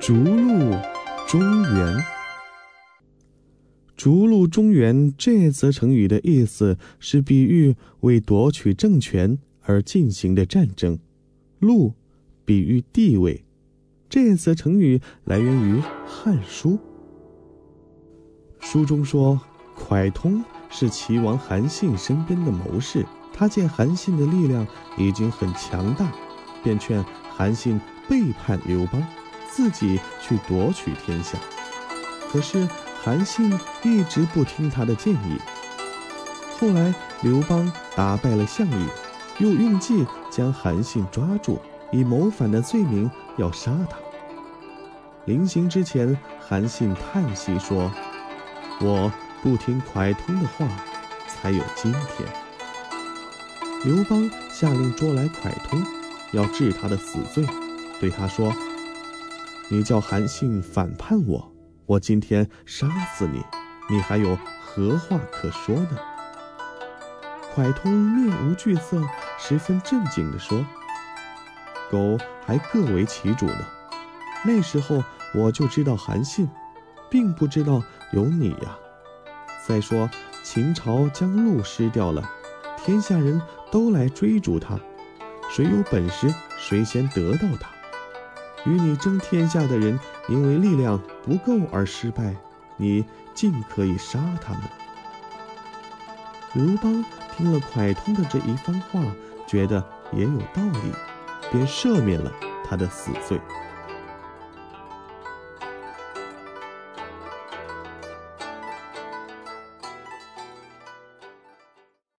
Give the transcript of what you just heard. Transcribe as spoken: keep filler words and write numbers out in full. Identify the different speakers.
Speaker 1: 逐鹿中原。逐鹿中原这则成语的意思是比喻为夺取政权而进行的战争，鹿比喻地位。这则成语来源于《汉书》。书中说，蒯通是齐王韩信身边的谋士，他见韩信的力量已经很强大，便劝韩信背叛刘邦，自己去夺取天下。可是韩信一直不听他的建议。后来刘邦打败了项羽，又用计将韩信抓住，以谋反的罪名要杀他。临行之前，韩信叹息说，我不听蒯通的话，才有今天。刘邦下令捉来蒯通，要治他的死罪，对他说，你叫韩信反叛我，我今天杀死你，你还有何话可说呢？蒯通面无惧色，十分正经地说，狗还各为其主呢，那时候我就知道韩信，并不知道有你呀。再说秦朝将鹿失掉了，天下人都来追逐他，谁有本事谁先得到他。与你争天下的人因为力量不够而失败，你尽可以杀他们。刘邦听了蒯通的这一番话，觉得也有道理，便赦免了他的死罪。